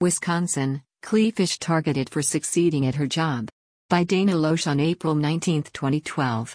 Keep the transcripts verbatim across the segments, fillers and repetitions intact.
Wisconsin, Kleefisch targeted for succeeding at her job. By Dana Loesch on April nineteenth, twenty twelve.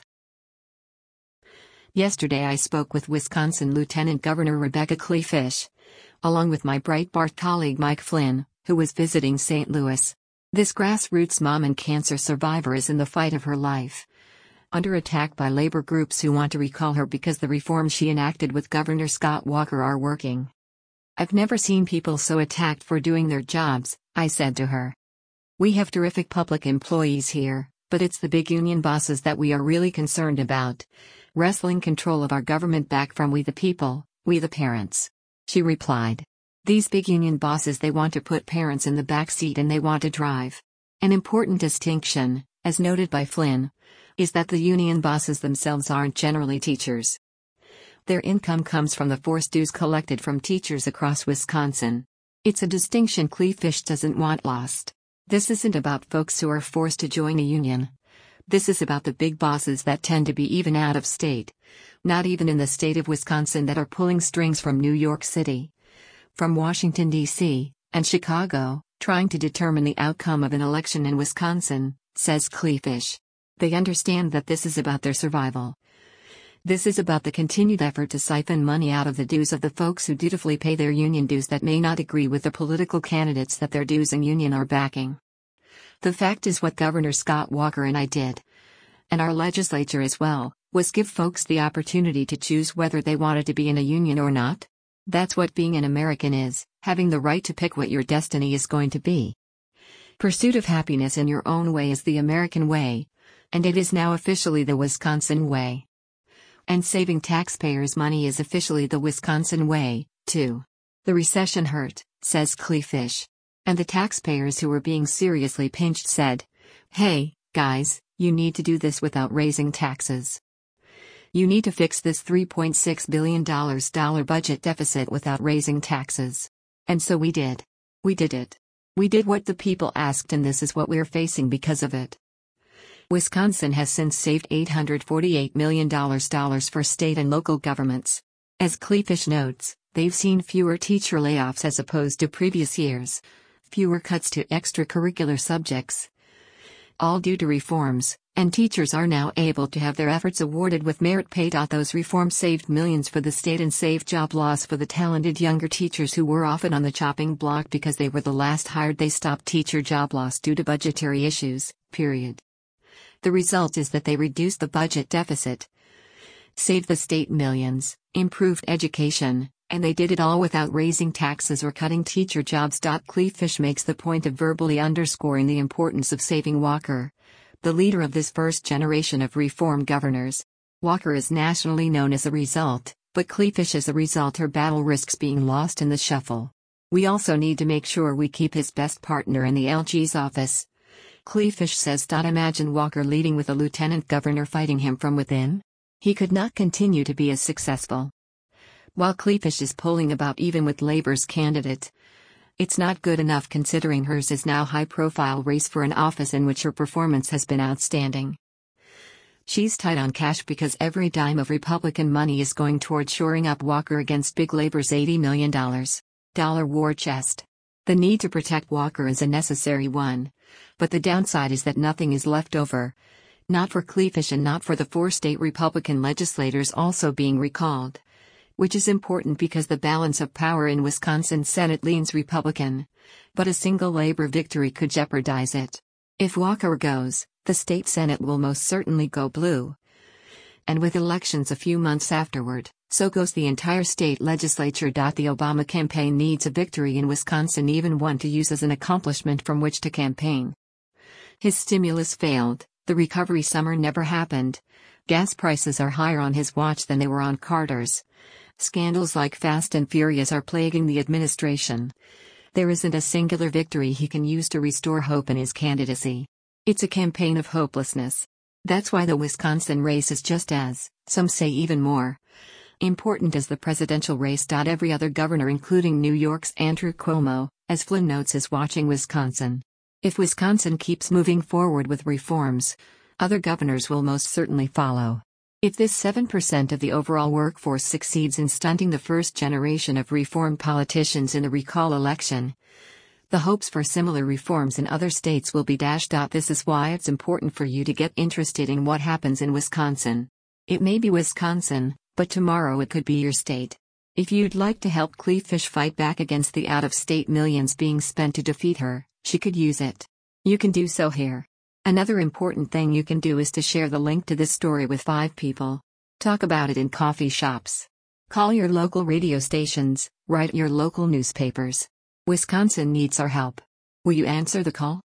Yesterday I spoke with Wisconsin Lieutenant Governor Rebecca Kleefisch, along with my Breitbart colleague Mike Flynn, who was visiting Saint Louis. This grassroots mom and cancer survivor is in the fight of her life, under attack by labor groups who want to recall her because the reforms she enacted with Governor Scott Walker are working. "I've never seen people so attacked for doing their jobs," I said to her. "We have terrific public employees here, but it's the big union bosses that we are really concerned about, wresting control of our government back from we the people, we the parents." She replied. "These big union bosses, they want to put parents in the back seat and they want to drive." An important distinction, as noted by Flynn, is that the union bosses themselves aren't generally teachers. Their income comes from the forced dues collected from teachers across Wisconsin. It's a distinction Kleefisch doesn't want lost. This isn't about folks who are forced to join a union. This is about the big bosses that tend to be even out of state, not even in the state of Wisconsin, that are pulling strings from New York City, from Washington, D C, and Chicago, trying to determine the outcome of an election in Wisconsin, says Kleefisch. They understand that this is about their survival. This is about the continued effort to siphon money out of the dues of the folks who dutifully pay their union dues that may not agree with the political candidates that their dues and union are backing. The fact is, what Governor Scott Walker and I did, and our legislature as well, was give folks the opportunity to choose whether they wanted to be in a union or not. That's what being an American is, having the right to pick what your destiny is going to be. Pursuit of happiness in your own way is the American way, and it is now officially the Wisconsin way. And saving taxpayers' money is officially the Wisconsin way, too. The recession hurt, says Kleefisch. And the taxpayers who were being seriously pinched said, "Hey, guys, you need to do this without raising taxes. You need to fix this three point six billion dollars budget deficit without raising taxes." And so we did. We did it. We did what the people asked, and this is what we're facing because of it. Wisconsin has since saved eight hundred forty-eight million dollars for state and local governments. As Kleefisch notes, they've seen fewer teacher layoffs as opposed to previous years, fewer cuts to extracurricular subjects, all due to reforms, and teachers are now able to have their efforts awarded with merit pay. Those reforms saved millions for the state and saved job loss for the talented younger teachers who were often on the chopping block because they were the last hired. They stopped teacher job loss due to budgetary issues, period. The result is that they reduced the budget deficit, saved the state millions, improved education, and they did it all without raising taxes or cutting teacher jobs. Kleefisch makes the point of verbally underscoring the importance of saving Walker, the leader of this first generation of reform governors. Walker is nationally known as a result, but Kleefisch as a result. Her battle risks being lost in the shuffle. We also need to make sure we keep his best partner in the L G's office. Kleefisch says. Imagine Walker leading with a lieutenant governor fighting him from within. He could not continue to be as successful. While Kleefisch is polling about even with Labor's candidate, it's not good enough considering hers is now a high-profile race for an office in which her performance has been outstanding. She's tight on cash because every dime of Republican money is going toward shoring up Walker against big Labor's eighty million dollars war chest. The need to protect Walker is a necessary one, but the downside is that nothing is left over, not for Kleefisch and not for the four state Republican legislators also being recalled. Which is important because the balance of power in Wisconsin Senate leans Republican, but a single Labor victory could jeopardize it. If Walker goes, the state Senate will most certainly go blue. And with elections a few months afterward, so goes the entire state legislature. The Obama campaign needs a victory in Wisconsin, even one to use as an accomplishment from which to campaign. His stimulus failed, the recovery summer never happened, gas prices are higher on his watch than they were on Carter's. Scandals like Fast and Furious are plaguing the administration. There isn't a singular victory he can use to restore hope in his candidacy. It's a campaign of hopelessness. That's why the Wisconsin race is just as, some say even more, important as the presidential race. Every other governor, including New York's Andrew Cuomo, as Flynn notes, is watching Wisconsin. If Wisconsin keeps moving forward with reforms, other governors will most certainly follow. If this seven percent of the overall workforce succeeds in stunting the first generation of reform politicians in the recall election, The hopes for similar reforms in other states will be dashed. This is why it's important for you to get interested in what happens in Wisconsin. It may be Wisconsin, but tomorrow it could be your state. If you'd like to help Kleefisch fight back against the out-of-state millions being spent to defeat her, she could use it. You can do so here. Another important thing you can do is to share the link to this story with five people. Talk about it in coffee shops. Call your local radio stations, write your local newspapers. Wisconsin needs our help. Will you answer the call?